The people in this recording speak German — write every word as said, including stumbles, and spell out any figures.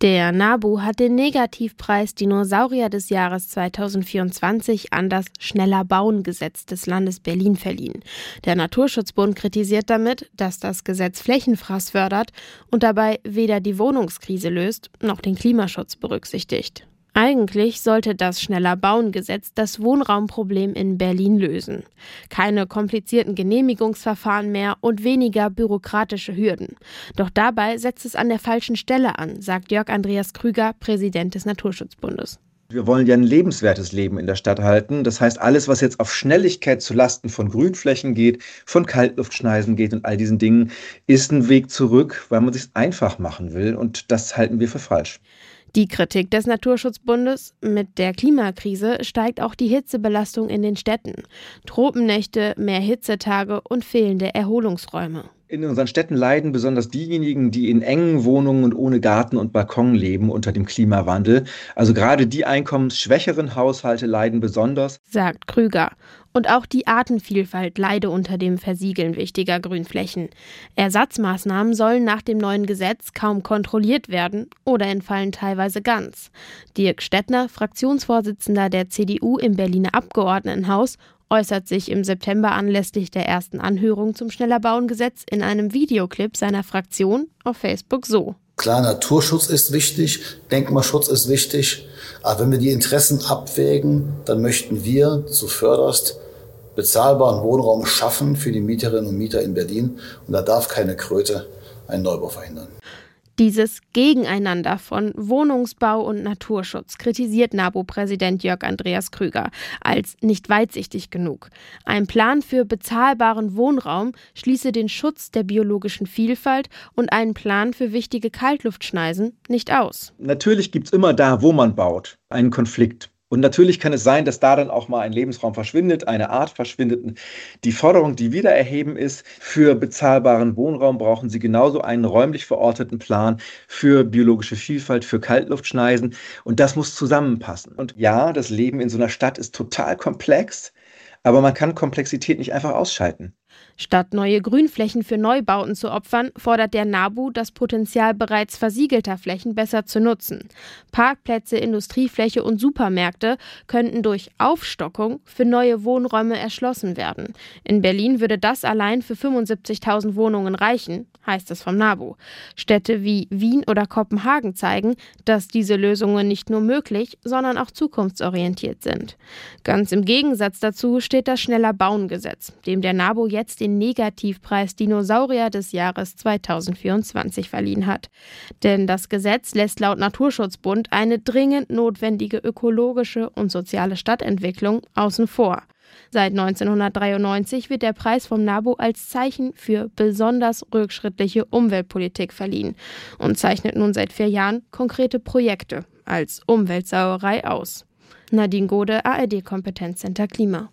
Der NABU hat den Negativpreis Dinosaurier des Jahres zweitausendvierundzwanzig an das Schneller-Bauen-Gesetz des Landes Berlin verliehen. Der Naturschutzbund kritisiert damit, dass das Gesetz Flächenfraß fördert und dabei weder die Wohnungskrise löst, noch den Klimaschutz berücksichtigt. Eigentlich sollte das Schneller-Bauen-Gesetz das Wohnraumproblem in Berlin lösen. Keine komplizierten Genehmigungsverfahren mehr und weniger bürokratische Hürden. Doch dabei setzt es an der falschen Stelle an, sagt Jörg Andreas Krüger, Präsident des Naturschutzbundes. Wir wollen ja ein lebenswertes Leben in der Stadt halten. Das heißt, alles, was jetzt auf Schnelligkeit zulasten von Grünflächen geht, von Kaltluftschneisen geht und all diesen Dingen, ist ein Weg zurück, weil man es sich einfach machen will. Und das halten wir für falsch. Die Kritik des Naturschutzbundes: Mit der Klimakrise steigt auch die Hitzebelastung in den Städten. Tropennächte, mehr Hitzetage und fehlende Erholungsräume. In unseren Städten leiden besonders diejenigen, die in engen Wohnungen und ohne Garten und Balkon leben, unter dem Klimawandel. Also gerade die einkommensschwächeren Haushalte leiden besonders, sagt Krüger. Und auch die Artenvielfalt leide unter dem Versiegeln wichtiger Grünflächen. Ersatzmaßnahmen sollen nach dem neuen Gesetz kaum kontrolliert werden oder entfallen teilweise ganz. Dirk Stettner, Fraktionsvorsitzender der C D U im Berliner Abgeordnetenhaus, äußert sich im September anlässlich der ersten Anhörung zum Schneller-Bauen-Gesetz in einem Videoclip seiner Fraktion auf Facebook so: Klar, Naturschutz ist wichtig, Denkmalschutz ist wichtig, aber wenn wir die Interessen abwägen, dann möchten wir zuvörderst bezahlbaren Wohnraum schaffen für die Mieterinnen und Mieter in Berlin, und da darf keine Kröte einen Neubau verhindern. Dieses Gegeneinander von Wohnungsbau und Naturschutz kritisiert NABU-Präsident Jörg Andreas Krüger als nicht weitsichtig genug. Ein Plan für bezahlbaren Wohnraum schließe den Schutz der biologischen Vielfalt und einen Plan für wichtige Kaltluftschneisen nicht aus. Natürlich gibt es immer da, wo man baut, einen Konflikt. Und natürlich kann es sein, dass da dann auch mal ein Lebensraum verschwindet, eine Art verschwindet. Die Forderung, die wir da erheben, ist: Für bezahlbaren Wohnraum brauchen Sie genauso einen räumlich verorteten Plan für biologische Vielfalt, für Kaltluftschneisen. Und das muss zusammenpassen. Und ja, das Leben in so einer Stadt ist total komplex, aber man kann Komplexität nicht einfach ausschalten. Statt neue Grünflächen für Neubauten zu opfern, fordert der NABU, das Potenzial bereits versiegelter Flächen besser zu nutzen. Parkplätze, Industriefläche und Supermärkte könnten durch Aufstockung für neue Wohnräume erschlossen werden. In Berlin würde das allein für fünfundsiebzigtausend Wohnungen reichen, heißt es vom NABU. Städte wie Wien oder Kopenhagen zeigen, dass diese Lösungen nicht nur möglich, sondern auch zukunftsorientiert sind. Ganz im Gegensatz dazu steht das Schneller-Bauen-Gesetz, dem der NABU jetzt den Negativpreis Dinosaurier des Jahres zweitausendvierundzwanzig verliehen hat. Denn das Gesetz lässt laut Naturschutzbund eine dringend notwendige ökologische und soziale Stadtentwicklung außen vor. Seit neunzehnhundertdreiundneunzig wird der Preis vom NABU als Zeichen für besonders rückschrittliche Umweltpolitik verliehen und zeichnet nun seit vier Jahren konkrete Projekte als Umweltsauerei aus. Nadine Gode, A R D Kompetenzcenter Klima.